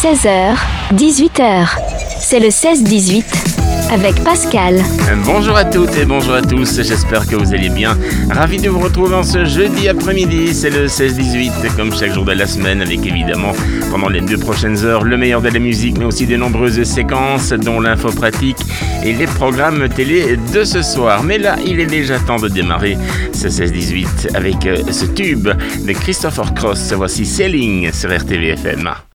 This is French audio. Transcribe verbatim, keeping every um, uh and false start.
seize heures, dix-huit heures. C'est le seize dix-huit avec Pascal. Bonjour à toutes et bonjour à tous, j'espère que vous allez bien. Ravi de vous retrouver en ce jeudi après-midi, c'est le seize dix-huit, comme chaque jour de la semaine, avec évidemment, pendant les deux prochaines heures, le meilleur de la musique, mais aussi de nombreuses séquences, dont l'info pratique et les programmes télé de ce soir. Mais là, il est déjà temps de démarrer ce seize dix-huit avec ce tube de Christopher Cross. Voici Sailing sur R T V F M.